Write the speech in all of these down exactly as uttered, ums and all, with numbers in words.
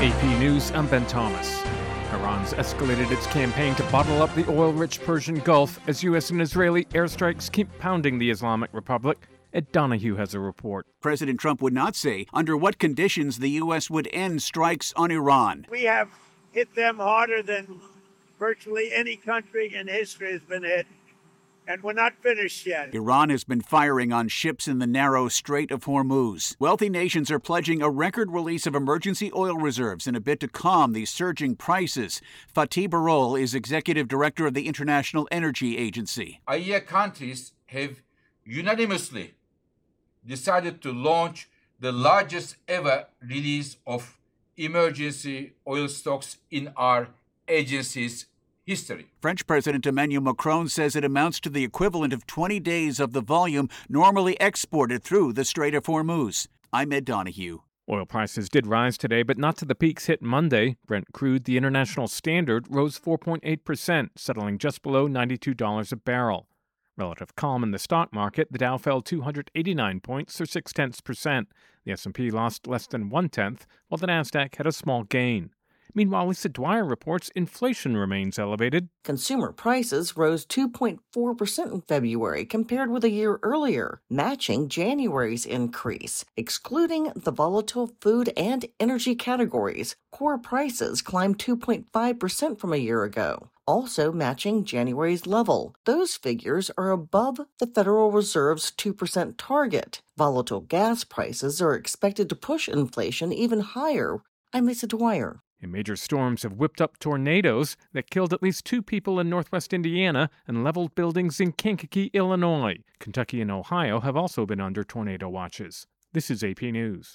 A P News, I'm Ben Thomas. Iran's escalated its campaign to bottle up the oil-rich Persian Gulf as U S and Israeli airstrikes keep pounding the Islamic Republic. Ed Donahue has a report. President Trump would not say under what conditions the U S would end strikes on Iran. We have hit them harder than virtually any country in history has been hit. And we're not finished yet. Iran has been firing on ships in the narrow Strait of Hormuz. Wealthy nations are pledging a record release of emergency oil reserves in a bid to calm these surging prices. Fatih Birol is executive director of the International Energy Agency. I E A countries have unanimously decided to launch the largest ever release of emergency oil stocks in our agency's history. French President Emmanuel Macron says it amounts to the equivalent of twenty days of the volume normally exported through the Strait of Hormuz. I'm Ed Donahue. Oil prices did rise today, but not to the peaks hit Monday. Brent crude, the international standard, rose four point eight percent, settling just below ninety-two dollars a barrel. Relative calm in the stock market, the Dow fell two hundred eighty-nine points, or six tenths percent. The S and P lost less than one-tenth, while the Nasdaq had a small gain. Meanwhile, Lisa Dwyer reports inflation remains elevated. Consumer prices rose two point four percent in February compared with a year earlier, matching January's increase. Excluding the volatile food and energy categories, core prices climbed two point five percent from a year ago, also matching January's level. Those figures are above the Federal Reserve's two percent target. Volatile gas prices are expected to push inflation even higher. I'm Lisa Dwyer. And major storms have whipped up tornadoes that killed at least two people in northwest Indiana and leveled buildings in Kankakee, Illinois. Kentucky and Ohio have also been under tornado watches. This is A P News.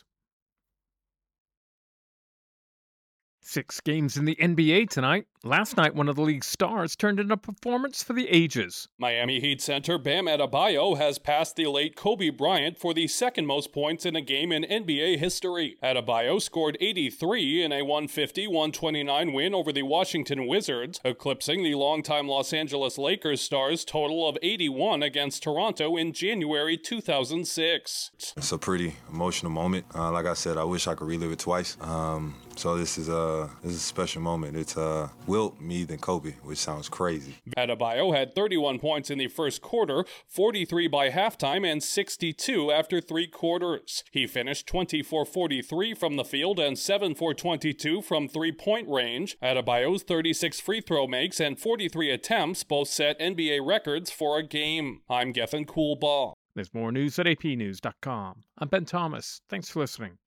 Six games in the N B A tonight. Last night, one of the league's stars turned in a performance for the ages. Miami Heat center Bam Adebayo has passed the late Kobe Bryant for the second most points in a game in N B A history. Adebayo scored eighty-three in a one fifty to one twenty-nine win over the Washington Wizards, eclipsing the longtime Los Angeles Lakers star's total of eighty-one against Toronto in January two thousand six. It's a pretty emotional moment. Uh, like I said, I wish I could relive it twice. Um, so this is a this is a special moment. It's uh, Wilt, me, then Kobe, which sounds crazy. Adebayo had thirty-one points in the first quarter, forty-three by halftime, and sixty-two after three quarters. He finished twenty-four forty-three from the field and seven for twenty-two from three-point range. Adebayo's thirty-six free throw makes and forty-three attempts both set N B A records for a game. I'm Gethin Coolbaugh. There's more news at A P news dot com. I'm Ben Thomas. Thanks for listening.